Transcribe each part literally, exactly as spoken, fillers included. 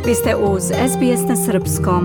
Vi ste uz S B S na srpskom.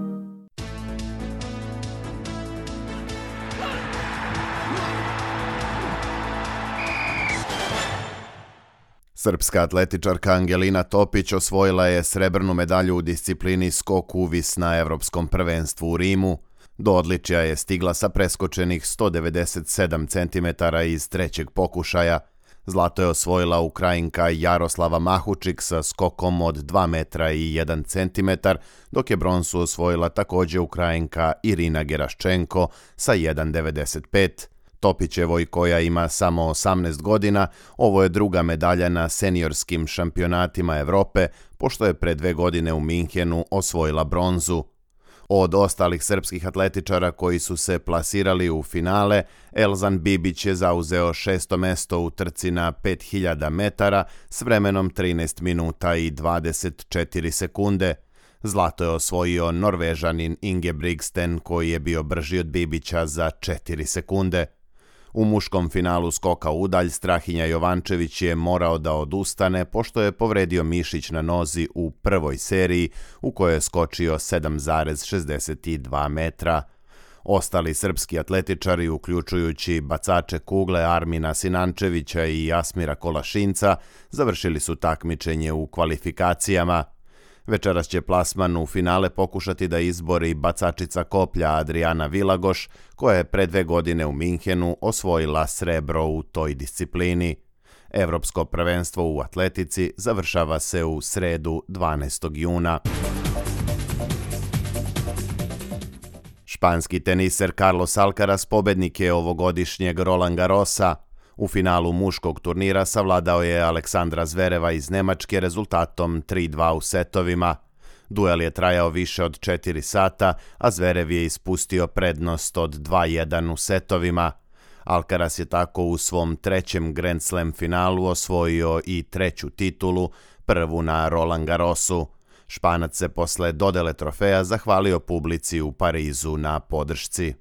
Srpska atletičarka Angelina Topić osvojila je srebrnu medalju u disciplini skok uvis na Evropskom prvenstvu u Rimu. Do odličja je stigla sa preskočenih sto devedeset sedam centimetara iz trećeg pokušaja. Zlato je osvojila Ukrajinka Jaroslava Mahučik sa skokom od dva metra i jedan centimetar, dok je bronzu osvojila također Ukrajinka Irina Geraščenko sa jedan devedeset pet. Topićevoj, koja ima samo osamnaest godina, ovo je druga medalja na seniorskim šampionatima Evrope, pošto je pre dve godine u Minhenu osvojila bronzu. Od ostalih srpskih atletičara koji su se plasirali u finale, Elzan Bibić je zauzeo šesto mesto u trci na pet hiljada metara s vremenom trinaest minuta i dvadeset četiri sekunde. Zlato je osvojio Norvežanin Ingebrigtsen, koji je bio brži od Bibića za četiri sekunde. U muškom finalu skoka udalj Strahinja Jovančević je morao da odustane pošto je povredio mišić na nozi u prvoj seriji u kojoj je skočio sedam zarez šezdeset dva metra. Ostali srpski atletičari, uključujući bacače kugle Armina Sinančevića i Jasmira Kolašinca, završili su takmičenje u kvalifikacijama. Večeras će plasman u finale pokušati da izbori bacačica koplja Adriana Vilagoš, koja je pre dve godine u Minhenu osvojila srebro u toj disciplini. Evropsko prvenstvo u atletici završava se u sredu dvanaestog juna. Španski teniser Carlos Alcaraz pobednik je ovogodišnjeg Roland Garrosa. U finalu muškog turnira savladao je Aleksandra Zvereva iz Nemačke rezultatom tri dva u setovima. Duel je trajao više od četiri sata, a Zverev je ispustio prednost od dva jedan u setovima. Alcaraz je tako u svom trećem Grand Slam finalu osvojio i treću titulu, prvu na Roland Garrosu. Španac se posle dodele trofeja zahvalio publici u Parizu na podršci.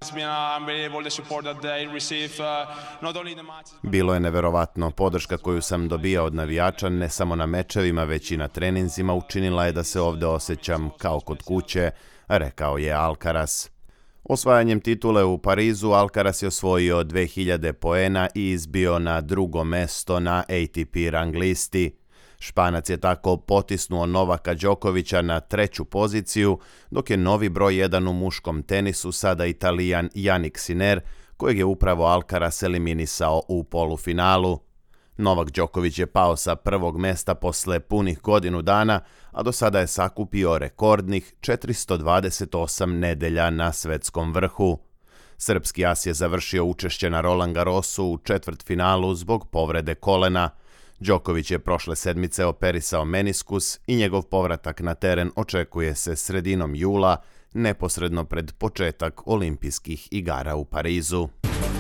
Bilo je neverovatno, podrška koju sam dobijao od navijača ne samo na mečevima već i na treninzima učinila je da se ovde osjećam kao kod kuće, rekao je Alcaraz. Osvajanjem titule u Parizu Alcaraz je osvojio dve hiljade poena i izbio na drugo mesto na A T P rang listi. Španac je tako potisnuo Novaka Đokovića na treću poziciju, dok je novi broj jedan u muškom tenisu sada Italijan Jannik Sinner, kojeg je upravo Alcaraz eliminisao u polufinalu. Novak Đoković je pao sa prvog mesta posle punih godinu dana, a do sada je sakupio rekordnih četiristo dvadeset osam nedelja na svetskom vrhu. Srpski as je završio učešće na Roland Garrosu u četvrtfinalu zbog povrede kolena. Đoković je prošle sedmice operisao meniskus i njegov povratak na teren očekuje se sredinom jula, neposredno pred početak olimpijskih igara u Parizu.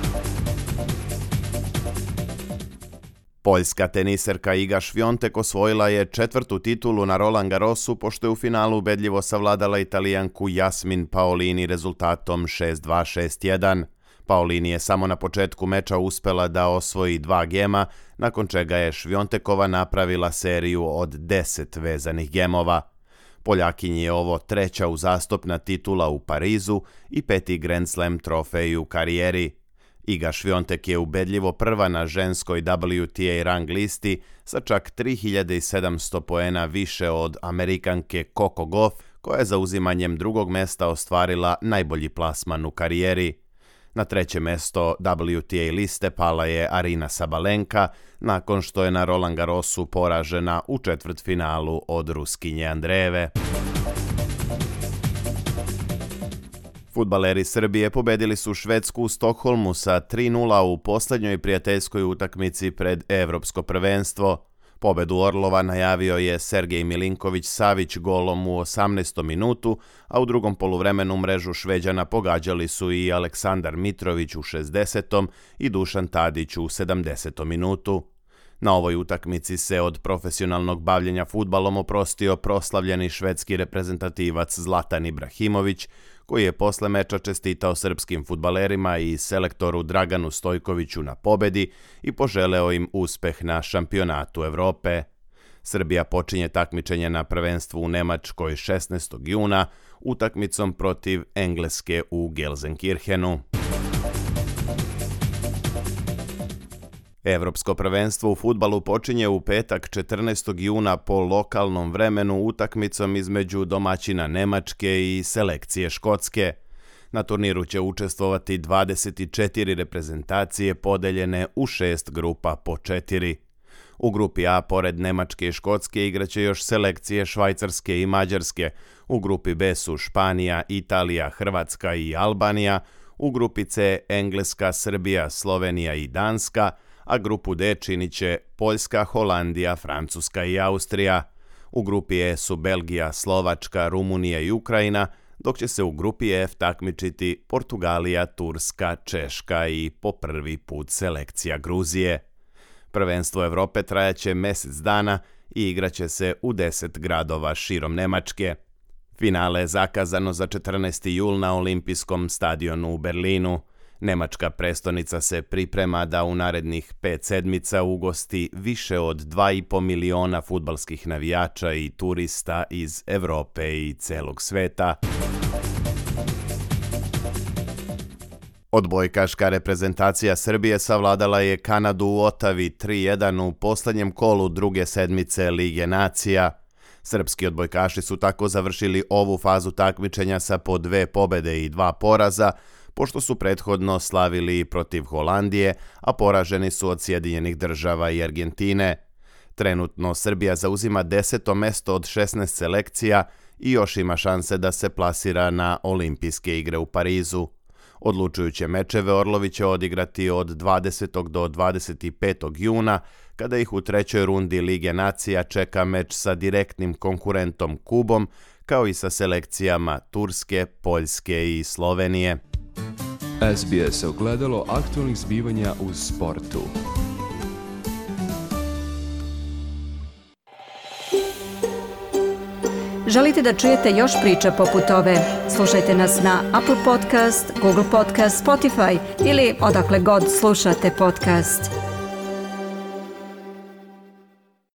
Poljska teniserka Iga Šviontek osvojila je četvrtu titulu na Roland Garrosu pošto je u finalu ubedljivo savladala Italijanku Jasmin Paolini rezultatom šest dva šest jedan. Paolini je samo na početku meča uspela da osvoji dva gema, nakon čega je Švjontekova napravila seriju od deset vezanih gemova. Poljakinji je ovo treća uzastopna titula u Parizu i peti Grand Slam trofej u karijeri. Iga Švjontek je ubedljivo prva na ženskoj W T A rang listi sa čak tri hiljade sedamsto poena više od Amerikanke Coco Gauff, koja je za uzimanjem drugog mesta ostvarila najbolji plasman u karijeri. Na treće mesto W T A liste pala je Arina Sabalenka, nakon što je na Roland Garrosu poražena u četvrtfinalu od Ruskinje Andreeve. Fudbaleri Srbije pobedili su Švedsku u Stokholmu sa tri nula u poslednjoj prijateljskoj utakmici pred Evropsko prvenstvo. Pobedu Orlova najavio je Sergej Milinković-Savić golom u osamnaestom minutu, a u drugom poluvremenu mrežu Šveđana pogađali su i Aleksandar Mitrović u šezdesetom i Dušan Tadić u sedamdesetom minutu. Na ovoj utakmici se od profesionalnog bavljenja fudbalom oprostio proslavljeni švedski reprezentativac Zlatan Ibrahimović, koji je posle meča čestitao srpskim fudbalerima i selektoru Draganu Stojkoviću na pobedi i poželeo im uspeh na šampionatu Evrope. Srbija počinje takmičenje na prvenstvu u Nemačkoj šesnaestog juna utakmicom protiv Engleske u Gelsenkirchenu. Evropsko prvenstvo u fudbalu počinje u petak četrnaestog juna po lokalnom vremenu utakmicom između domaćina Nemačke i selekcije Škotske. Na turniru će učestvovati dvadeset četiri reprezentacije podeljene u šest grupa po četiri. U grupi A pored Nemačke i Škotske igraće još selekcije Švajcarske i Mađarske. U grupi B su Španija, Italija, Hrvatska i Albanija. U grupi C Engleska, Srbija, Slovenija i Danska, a grupu D činit će Poljska, Holandija, Francuska i Austrija. U grupi E su Belgija, Slovačka, Rumunija i Ukrajina, dok će se u grupi F takmičiti Portugalija, Turska, Češka i po prvi put selekcija Gruzije. Prvenstvo Evrope trajaće mjesec dana i igraće se u deset gradova širom Nemačke. Finale je zakazano za četrnaesti jul na Olimpijskom stadionu u Berlinu. Nemačka prestonica se priprema da u narednih pet sedmica ugosti više od dva i po miliona fudbalskih navijača i turista iz Evrope i celog sveta. Odbojkaška reprezentacija Srbije savladala je Kanadu u Otavi tri jedan u posljednjem kolu druge sedmice Lige nacija. Srpski odbojkaši su tako završili ovu fazu takmičenja sa po dve pobede i dva poraza, pošto su prethodno slavili protiv Holandije, a poraženi su od Sjedinjenih Država i Argentine. Trenutno Srbija zauzima deseto mesto od šesnaest selekcija i još ima šanse da se plasira na Olimpijske igre u Parizu. Odlučujuće mečeve Orlovi će odigrati od dvadesetog do dvadeset petog juna, kada ih u trećoj rundi Lige nacija čeka meč sa direktnim konkurentom Kubom, kao i sa selekcijama Turske, Poljske i Slovenije. S B S ogledalo aktualnih zbivanja u sportu. Želite da čujete još priča poput ove? Slušajte nas na Apple Podcast, Google Podcast, Spotify ili odakle god slušate podcast.